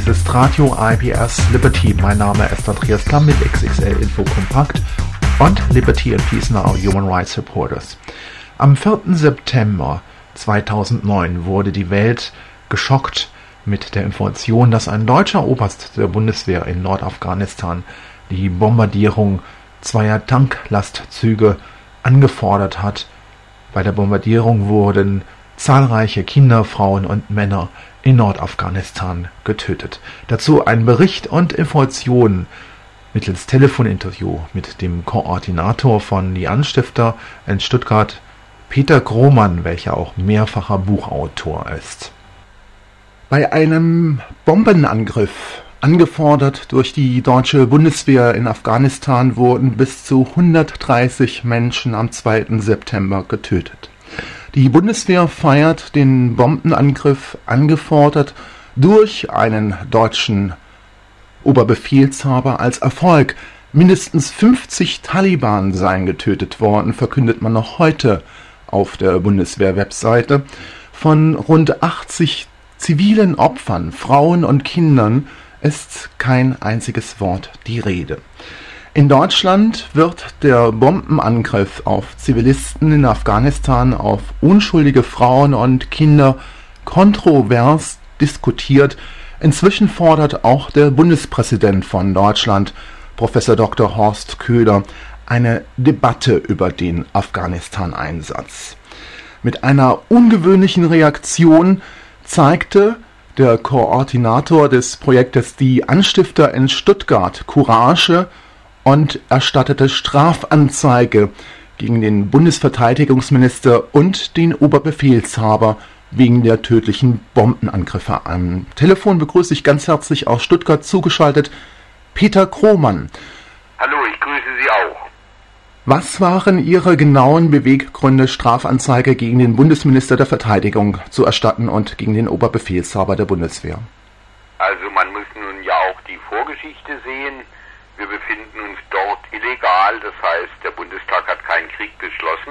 Dies ist Radio IPS Liberty. Mein Name ist Andreas Klamm mit XXL Info Kompakt und Liberty and Peace Now Human Rights Reporters. Am 4. September 2009 wurde die Welt geschockt mit der Information, dass ein deutscher Oberst der Bundeswehr in Nordafghanistan die Bombardierung zweier Tanklastzüge angefordert hat. Bei der Bombardierung wurden zahlreiche Kinder, Frauen und Männer in Nordafghanistan getötet. Dazu ein Bericht und Informationen mittels Telefoninterview mit dem Koordinator von Die Anstifter in Stuttgart, Peter Grohmann, welcher auch mehrfacher Buchautor ist. Bei einem Bombenangriff, angefordert durch die deutsche Bundeswehr in Afghanistan, wurden bis zu 130 Menschen am 2. September getötet. Die Bundeswehr feiert den Bombenangriff, angefordert durch einen deutschen Oberbefehlshaber, als Erfolg. Mindestens 50 Taliban seien getötet worden, verkündet man noch heute auf der Bundeswehr-Webseite. Von rund 80 zivilen Opfern, Frauen und Kindern ist kein einziges Wort die Rede. In Deutschland wird der Bombenangriff auf Zivilisten in Afghanistan, auf unschuldige Frauen und Kinder kontrovers diskutiert. Inzwischen fordert auch der Bundespräsident von Deutschland, Professor Dr. Horst Köhler, eine Debatte über den Afghanistan-Einsatz. Mit einer ungewöhnlichen Reaktion zeigte der Koordinator des Projektes Die Anstifter in Stuttgart Courage und erstattete Strafanzeige gegen den Bundesverteidigungsminister und den Oberbefehlshaber wegen der tödlichen Bombenangriffe. Am Telefon begrüße ich ganz herzlich aus Stuttgart zugeschaltet Peter Grohmann. Hallo, ich grüße Sie auch. Was waren Ihre genauen Beweggründe, Strafanzeige gegen den Bundesminister der Verteidigung zu erstatten und gegen den Oberbefehlshaber der Bundeswehr? Also man muss nun ja auch die Vorgeschichte sehen. Wir befinden uns dort illegal, das heißt, der Bundestag hat keinen Krieg beschlossen.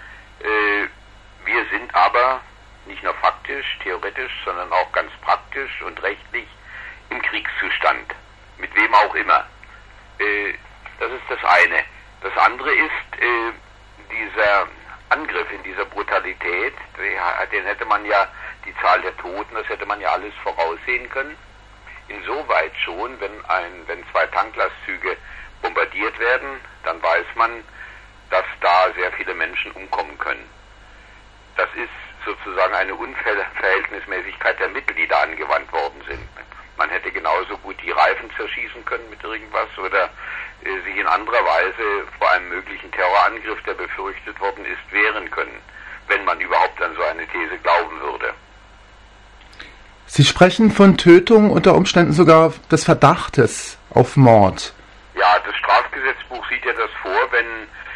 Wir sind aber nicht nur faktisch, theoretisch, sondern auch ganz praktisch und rechtlich im Kriegszustand. Mit wem auch immer. Das ist das eine. Das andere ist, dieser Angriff in dieser Brutalität, den hätte man ja, die Zahl der Toten, das hätte man ja alles voraussehen können. Insoweit schon, wenn zwei Tanklastzüge bombardiert werden, dann weiß man, dass da sehr viele Menschen umkommen können. Das ist sozusagen eine Unverhältnismäßigkeit der Mittel, die da angewandt worden sind. Man hätte genauso gut die Reifen zerschießen können mit irgendwas oder sich in anderer Weise vor einem möglichen Terrorangriff, der befürchtet worden ist, wehren können, wenn man überhaupt an so eine These glauben würde. Sie sprechen von Tötung, unter Umständen sogar des Verdachtes auf Mord. Ja, das Strafgesetzbuch sieht ja das vor, wenn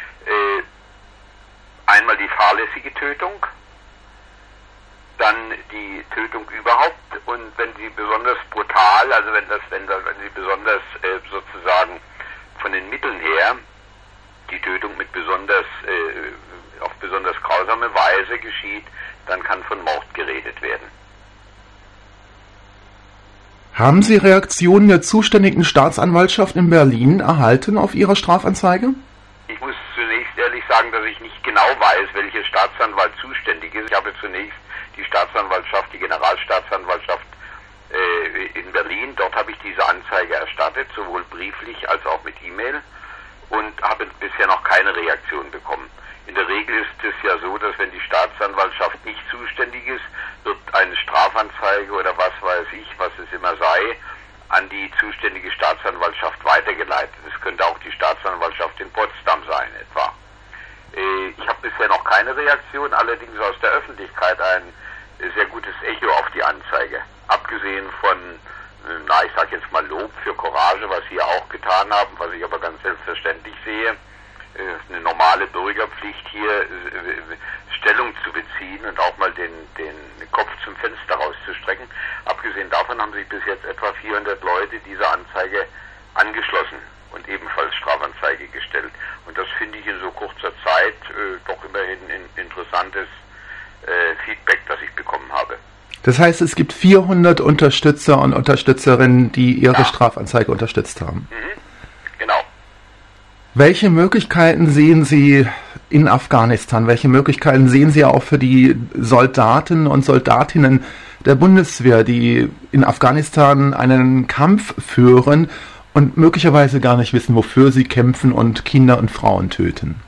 einmal die fahrlässige Tötung, dann die Tötung überhaupt und wenn sie besonders brutal, also wenn sie besonders sozusagen von den Mitteln her die Tötung mit auf besonders grausame Weise geschieht, dann kann von Mord geredet werden. Haben Sie Reaktionen der zuständigen Staatsanwaltschaft in Berlin erhalten auf Ihre Strafanzeige? Ich muss zunächst ehrlich sagen, dass ich nicht genau weiß, welcher Staatsanwalt zuständig ist. Ich habe zunächst die Staatsanwaltschaft, die Generalstaatsanwaltschaft in Berlin. Dort habe ich diese Anzeige erstattet, sowohl brieflich als auch mit E-Mail und habe bisher noch keine Reaktion bekommen. In der Regel ist es ja so, dass wenn die Staatsanwaltschaft nicht zuständig ist, wird eine Strafanzeige oder was weiß ich, was es immer sei, an die zuständige Staatsanwaltschaft weitergeleitet. Es könnte auch die Staatsanwaltschaft in Potsdam sein etwa. Ich habe bisher noch keine Reaktion, allerdings aus der Öffentlichkeit ein sehr gutes Echo auf die Anzeige. Abgesehen von, ich sage jetzt mal Lob für Courage, was Sie auch getan haben, was ich aber ganz selbstverständlich sehe, eine normale Bürgerpflicht hier Stellung zu beziehen und auch mal den Kopf zum Fenster rauszustrecken. Abgesehen davon haben sich bis jetzt etwa 400 Leute dieser Anzeige angeschlossen und ebenfalls Strafanzeige gestellt. Und das finde ich in so kurzer Zeit doch immerhin ein interessantes Feedback, das ich bekommen habe. Das heißt, es gibt 400 Unterstützer und Unterstützerinnen, die ihre Strafanzeige unterstützt haben. Genau. Welche Möglichkeiten sehen Sie in Afghanistan? Welche Möglichkeiten sehen Sie auch für die Soldaten und Soldatinnen der Bundeswehr, die in Afghanistan einen Kampf führen und möglicherweise gar nicht wissen, wofür sie kämpfen und Kinder und Frauen töten?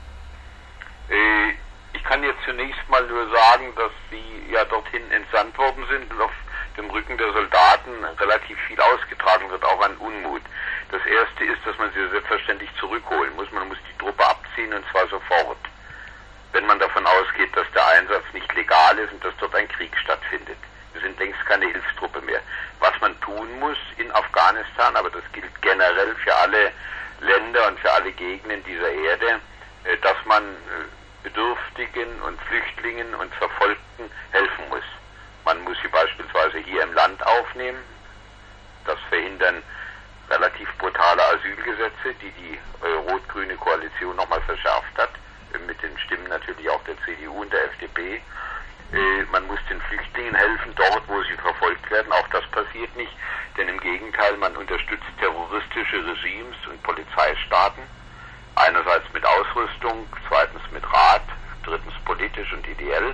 Ich kann jetzt zunächst mal nur sagen, dass sie ja dorthin entsandt worden sind und auf dem Rücken der Soldaten relativ viel ausgetragen wird, auch an Unmut. Das Erste ist, dass man sie selbstverständlich zurückholen muss. Man muss die Truppe abziehen, und zwar sofort. Wenn man davon ausgeht, dass der Einsatz nicht legal ist und dass dort ein Krieg stattfindet. Wir sind längst keine Hilfstruppe mehr. Was man tun muss in Afghanistan, aber das gilt generell für alle Länder und für alle Gegenden dieser Erde, dass man Bedürftigen und Flüchtlingen und Verfolgten helfen muss. Man muss sie beispielsweise hier im Land aufnehmen. Das verhindern relativ brutale Asylgesetze, die die rot-grüne Koalition nochmal verschärft hat, mit den Stimmen natürlich auch der CDU und der FDP. Man muss den Flüchtlingen helfen, dort wo sie verfolgt werden. Auch das passiert nicht, denn im Gegenteil, man unterstützt terroristische Regimes und Polizeistaaten. Einerseits mit Ausrüstung, zweitens mit Rat, drittens politisch und ideell.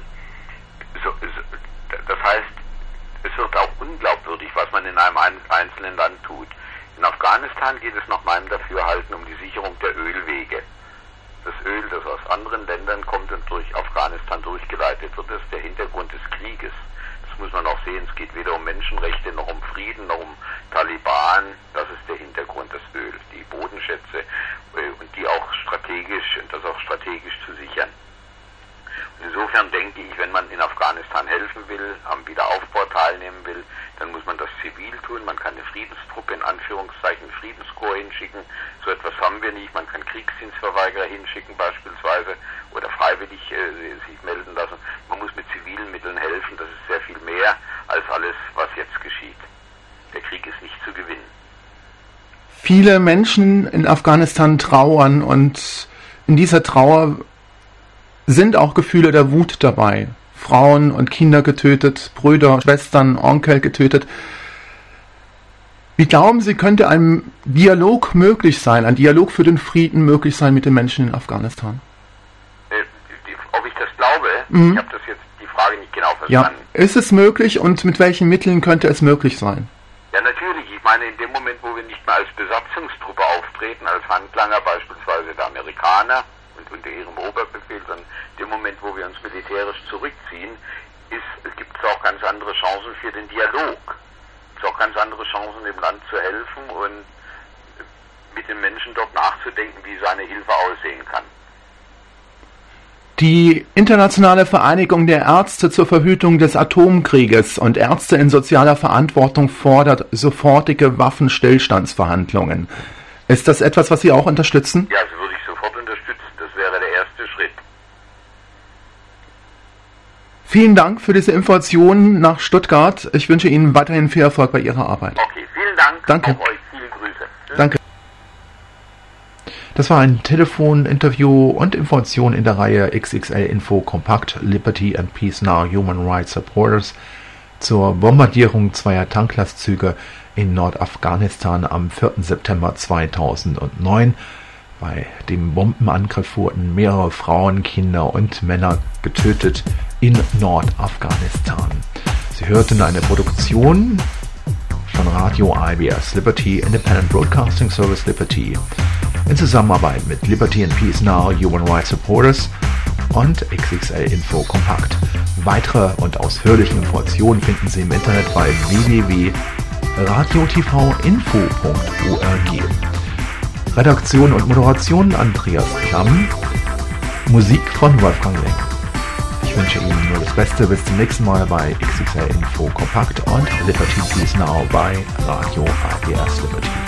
Das heißt, es wird auch unglaubwürdig, was man in einem einzelnen Land tut. In Afghanistan geht es nach meinem Dafürhalten um die Sicherung der Ölwege. Das Öl, das aus anderen Ländern kommt und durch Afghanistan durchgeleitet wird, ist der Hintergrund des Krieges. Das muss man auch sehen. Es geht weder um Menschenrechte noch um Frieden noch um Taliban. Das ist der Hintergrund des Öls, die Bodenschätze und die auch strategisch zu sichern. Und insofern denke ich, wenn man in Afghanistan helfen will, am Wiederaufbau teilnehmen will, dann muss man das zivil tun. Man kann eine Friedenstruppe, in Anführungszeichen Friedenskorps hinschicken. So etwas haben wir nicht. Man kann Kriegsdienstverweigerer hinschicken beispielsweise oder freiwillig sich melden lassen. Man muss mit zivilen Mitteln helfen. Das ist sehr viel mehr als alles, was jetzt geschieht. Der Krieg ist nicht zu gewinnen. Viele Menschen in Afghanistan trauern, und in dieser Trauer sind auch Gefühle der Wut dabei. Frauen und Kinder getötet, Brüder, Schwestern, Onkel getötet. Wie glauben Sie, könnte ein Dialog möglich sein, ein Dialog für den Frieden möglich sein mit den Menschen in Afghanistan? Ob ich das glaube? Ich habe das jetzt die Frage nicht genau verstanden. Ja, ist es möglich, und mit welchen Mitteln könnte es möglich sein? Ja, natürlich. Ich meine, in dem Moment, wo wir nicht mehr als Besatzungstruppe auftreten, als Handlanger beispielsweise der Amerikaner und unter ihrem Oberbefehl, sondern in dem Moment, wo wir uns militärisch zurückziehen, gibt es auch ganz andere Chancen für den Dialog. Es gibt auch ganz andere Chancen, dem Land zu helfen und mit den Menschen dort nachzudenken, wie seine Hilfe aussehen kann. Die Internationale Vereinigung der Ärzte zur Verhütung des Atomkrieges und Ärzte in sozialer Verantwortung fordert sofortige Waffenstillstandsverhandlungen. Ist das etwas, was Sie auch unterstützen? Ja, das würde ich sofort unterstützen. Das wäre der erste Schritt. Vielen Dank für diese Informationen nach Stuttgart. Ich wünsche Ihnen weiterhin viel Erfolg bei Ihrer Arbeit. Okay, vielen Dank. Danke. Auch euch viele Grüße. Tschüss. Danke. Das war ein Telefoninterview und Information in der Reihe XXL Info Kompakt Liberty and Peace Now Human Rights Supporters zur Bombardierung zweier Tanklastzüge in Nordafghanistan am 4. September 2009. Bei dem Bombenangriff wurden mehrere Frauen, Kinder und Männer getötet in Nordafghanistan. Sie hörten eine Produktion von Radio IBS Liberty, Independent Broadcasting Service Liberty, in Zusammenarbeit mit Liberty and Peace Now Human Rights Supporters und XXL Info Kompakt. Weitere und ausführliche Informationen finden Sie im Internet bei www.radiotvinfo.org. Redaktion und Moderation Andreas Klamm, Musik von Wolfgang Lenk. Ich wünsche Ihnen nur das Beste. Bis zum nächsten Mal bei XXL Info Kompakt und Liberty Peace Now bei Radio IBS Liberty.